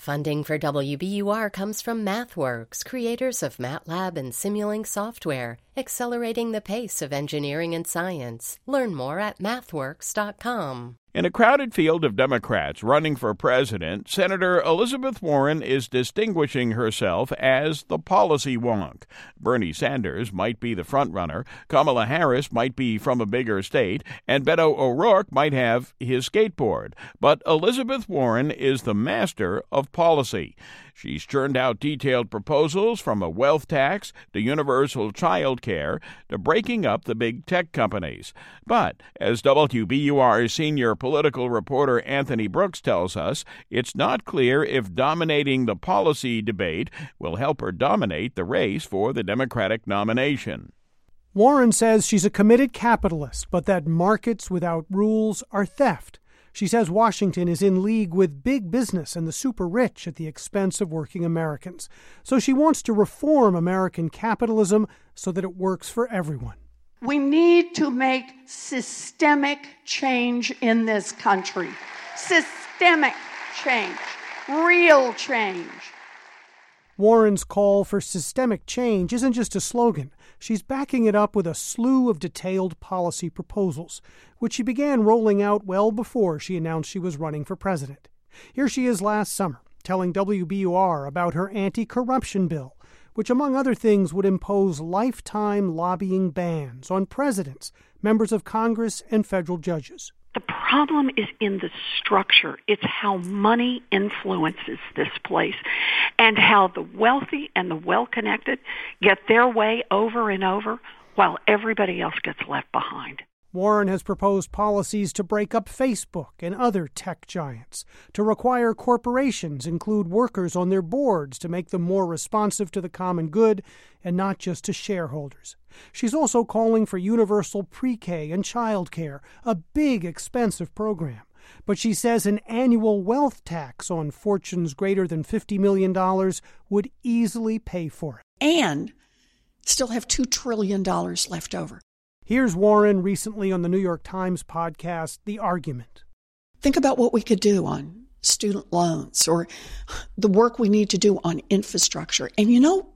Funding for WBUR comes from MathWorks, creators of MATLAB and Simulink software, accelerating the pace of engineering and science. Learn more at mathworks.com. In a crowded field of Democrats running for president, Senator Elizabeth Warren is distinguishing herself as the policy wonk. Bernie Sanders might be the frontrunner, Kamala Harris might be from a bigger state, and Beto O'Rourke might have his skateboard. But Elizabeth Warren is the master of policy. She's churned out detailed proposals from a wealth tax to universal child care to breaking up the big tech companies. But, as WBUR's senior political reporter Anthony Brooks tells us, it's not clear if dominating the policy debate will help her dominate the race for the Democratic nomination. Warren says she's a committed capitalist, but that markets without rules are theft. She says Washington is in league with big business and the super rich at the expense of working Americans. So she wants to reform American capitalism so that it works for everyone. We need to make systemic change in this country. Systemic change. Real change. Warren's call for systemic change isn't just a slogan. She's backing it up with a slew of detailed policy proposals, which she began rolling out well before she announced she was running for president. Here she is last summer, telling WBUR about her anti-corruption bill, which, among other things, would impose lifetime lobbying bans on presidents, members of Congress, and federal judges. The problem is in the structure. It's how money influences this place and how the wealthy and the well-connected get their way over and over while everybody else gets left behind. Warren has proposed policies to break up Facebook and other tech giants, to require corporations include workers on their boards to make them more responsive to the common good and not just to shareholders. She's also calling for universal pre-K and child care, a big, expensive program. But she says an annual wealth tax on fortunes greater than $50 million would easily pay for it. And still have $2 trillion left over. Here's Warren recently on the New York Times podcast, The Argument. Think about what we could do on student loans or the work we need to do on infrastructure. And you know,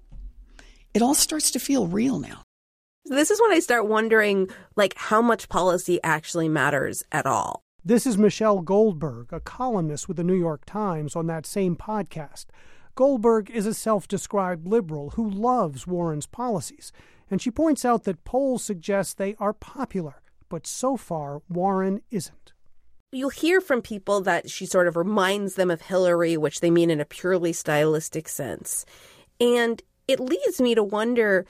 it all starts to feel real now. This is when I start wondering, how much policy actually matters at all. This is Michelle Goldberg, a columnist with the New York Times on that same podcast. Goldberg is a self-described liberal who loves Warren's policies, and she points out that polls suggest they are popular, but so far Warren isn't. You'll hear from people that she sort of reminds them of Hillary, which they mean in a purely stylistic sense. And it leads me to wonder,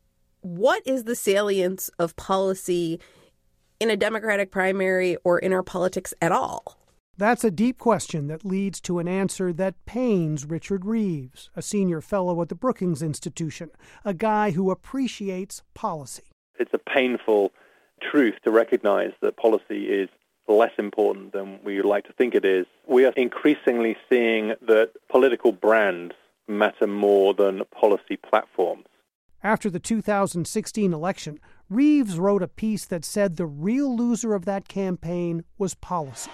what is the salience of policy in a Democratic primary or in our politics at all? That's a deep question that leads to an answer that pains Richard Reeves, a senior fellow at the Brookings Institution, a guy who appreciates policy. It's a painful truth to recognize that policy is less important than we would like to think it is. We are increasingly seeing that political brands matter more than policy platforms. After the 2016 election, Reeves wrote a piece that said the real loser of that campaign was policy.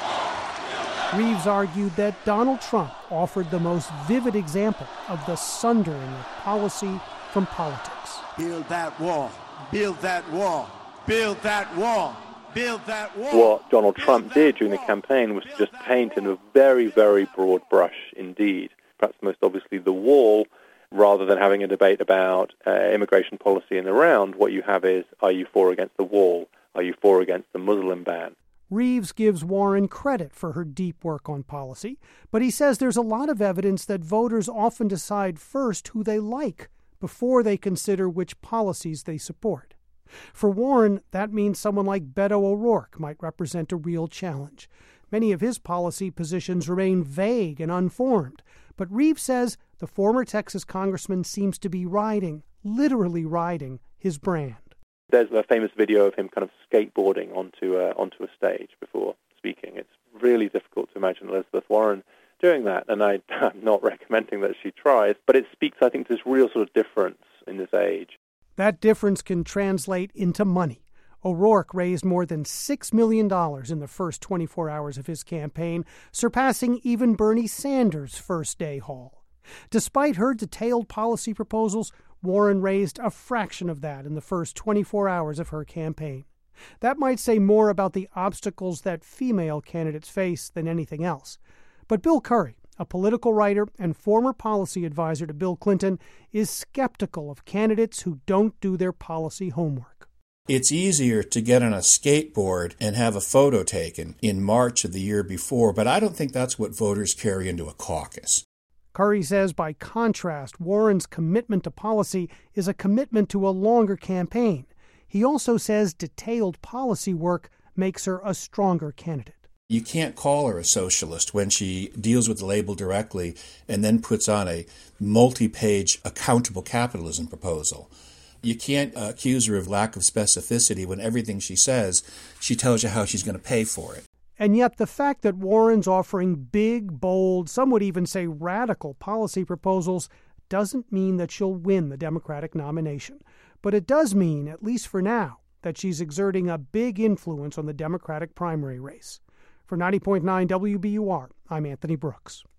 Reeves argued that Donald Trump offered the most vivid example of the sundering of policy from politics. Build that wall, build that wall, build that wall, build that wall. What Donald Trump did during the campaign was to just paint in a very, very broad brush indeed. Perhaps most obviously the wall, rather than having a debate about immigration policy in the round, what you have is, are you for or against the wall? Are you for or against the Muslim ban? Reeves gives Warren credit for her deep work on policy, but he says there's a lot of evidence that voters often decide first who they like before they consider which policies they support. For Warren, that means someone like Beto O'Rourke might represent a real challenge. Many of his policy positions remain vague and unformed, but Reeves says the former Texas congressman seems to be literally riding, his brand. There's a famous video of him kind of skateboarding onto a stage before speaking. It's really difficult to imagine Elizabeth Warren doing that, and I'm not recommending that she tries, but it speaks, I think, to this real sort of difference in this age. That difference can translate into money. O'Rourke raised more than $6 million in the first 24 hours of his campaign, surpassing even Bernie Sanders' first-day haul. Despite her detailed policy proposals, Warren raised a fraction of that in the first 24 hours of her campaign. That might say more about the obstacles that female candidates face than anything else. But Bill Curry, a political writer and former policy advisor to Bill Clinton, is skeptical of candidates who don't do their policy homework. It's easier to get on a skateboard and have a photo taken in March of the year before, but I don't think that's what voters carry into a caucus. Curry says, by contrast, Warren's commitment to policy is a commitment to a longer campaign. He also says detailed policy work makes her a stronger candidate. You can't call her a socialist when she deals with the label directly and then puts on a multi-page accountable capitalism proposal. You can't accuse her of lack of specificity when everything she says, she tells you how she's going to pay for it. And yet the fact that Warren's offering big, bold, some would even say radical policy proposals doesn't mean that she'll win the Democratic nomination. But it does mean, at least for now, that she's exerting a big influence on the Democratic primary race. For 90.9 WBUR, I'm Anthony Brooks.